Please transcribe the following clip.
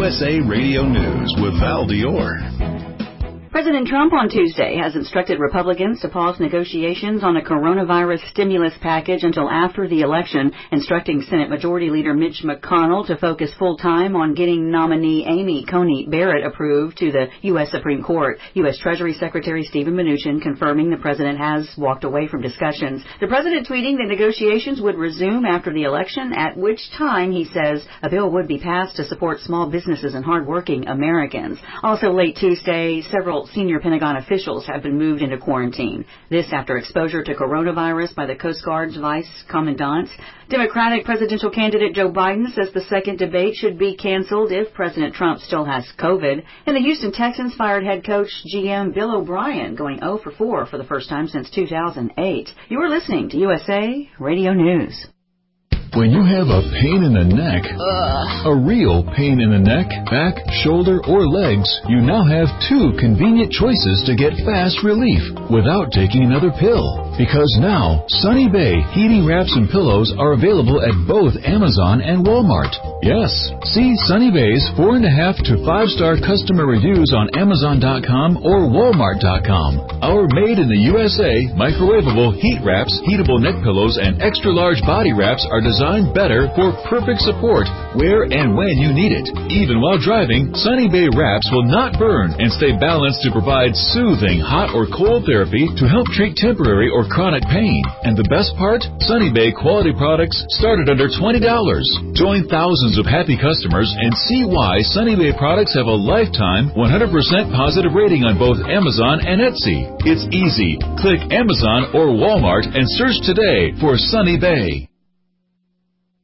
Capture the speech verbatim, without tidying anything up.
S A Radio News with Val Dior. President Trump on Tuesday has instructed Republicans to pause negotiations on a coronavirus stimulus package until after the election, instructing Senate Majority Leader Mitch McConnell to focus full-time on getting nominee Amy Coney Barrett approved to the U S Supreme Court. U S Treasury Secretary Steven Mnuchin confirming the president has walked away from discussions. The president tweeting that negotiations would resume after the election, at which time, he says, a bill would be passed to support small businesses and hardworking Americans. Also late Tuesday, several senior Pentagon officials have been moved into quarantine. This after exposure to coronavirus by the Coast Guard's vice commandant. Democratic presidential candidate Joe Biden says the second debate should be canceled if President Trump still has COVID. And the Houston Texans fired head coach G M Bill O'Brien, going oh for four for the first time since two thousand eight. You are listening to U S A Radio News. When you have a pain in the neck, Ugh. a real pain in the neck, back, shoulder, or legs, you now have two convenient choices to get fast relief without taking another pill. Because now, Sunny Bay heating wraps and pillows are available at both Amazon and Walmart. Yes, see Sunny Bay's four and a half to five star customer reviews on Amazon dot com or Walmart dot com. Our made in the U S A microwavable heat wraps, heatable neck pillows, and extra large body wraps are designed better for perfect support where and when you need it. Even while driving, Sunny Bay wraps will not burn and stay balanced to provide soothing hot or cold therapy to help treat temporary or chronic pain. And the best part? Sunny Bay quality products start at under twenty dollars. Join thousands of happy customers and see why Sunny Bay products have a lifetime one hundred percent positive rating on both Amazon and Etsy. It's easy. Click Amazon or Walmart and search today for Sunny Bay.